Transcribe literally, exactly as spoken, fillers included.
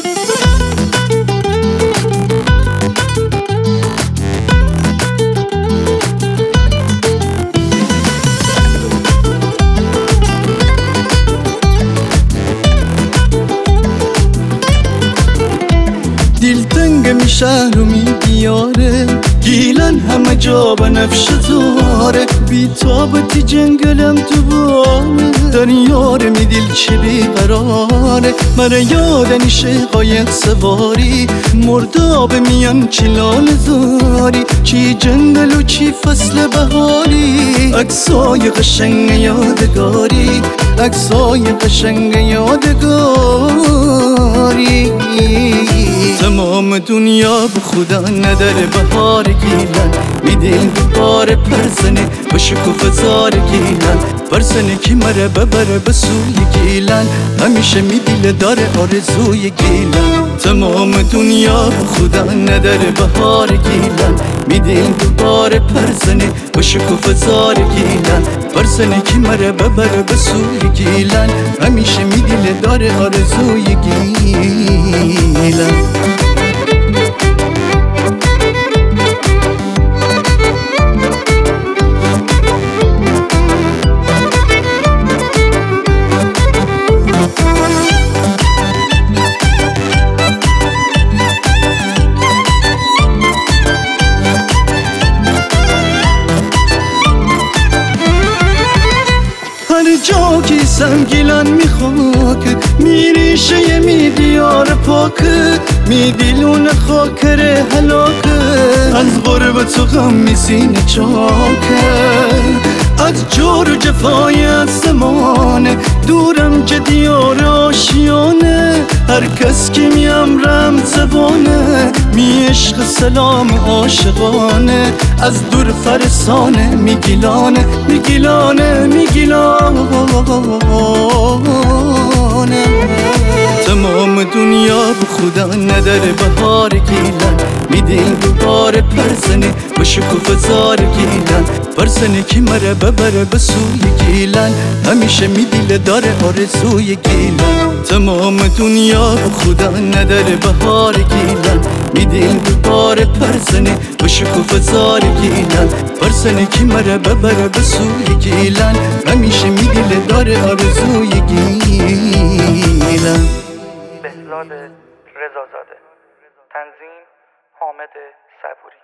دلتنگ می شهر و می بیاره، گیلن همه جا بنفش داره، بی تابتی جنگلم تو باره، دریاره می دل چه بیقراره. مرا یادن شقایق سواری، مرداب میان چلال داری، چی جنگل و چی فصل بهاری، عکسای قشنگ یادگاری، عکسای قشنگ یادگاری. تمام دنیا به خدا نداره بهار گیلن، میدین دوباره پرسنه به شکوفه زار گیلن، پرسنه که مره ببره به سوی گیلن، همیشه میدیل داره آرزوی گیلن. تمام دنیا به خدا نداره بهار گیلن، میدین دوباره پرسنه به شکوفه زار گیلن، پرسنه که مره ببره به سوی گیلن، همیشه میدیل داره آرزوی گیلن. هر جا که سنگیلن میخواد میریشه می دیار پاکه، می دیلون خاکر هلاکه، از غربت و غم می سینه چاکه، از جور و جفای از زمانه دورم که دیار آشیانه، هر کس که می امرم زبانه می عشق سلام عاشقانه، از دور فرسانه می گیلانه می گیلانه می گیلانه. تمام دنیا به خدا نداره بهار گیلن، میدین دوباره پرسنه به شکوفه زار گیلن، پرسنه که مره ببره به سوی گیلن، همیشه میدیل داره آرزوی گیلن. تمام دنیا به خدا نداره بهار گیلن، میدین دوباره پرسنه به شکوفه زار گیلن، پرسنه که مره ببره به سوی گیلن، همیشه میدیل داره آرزوی گیلن. بهزاد رضازاده، تنظیم حامد صبوری.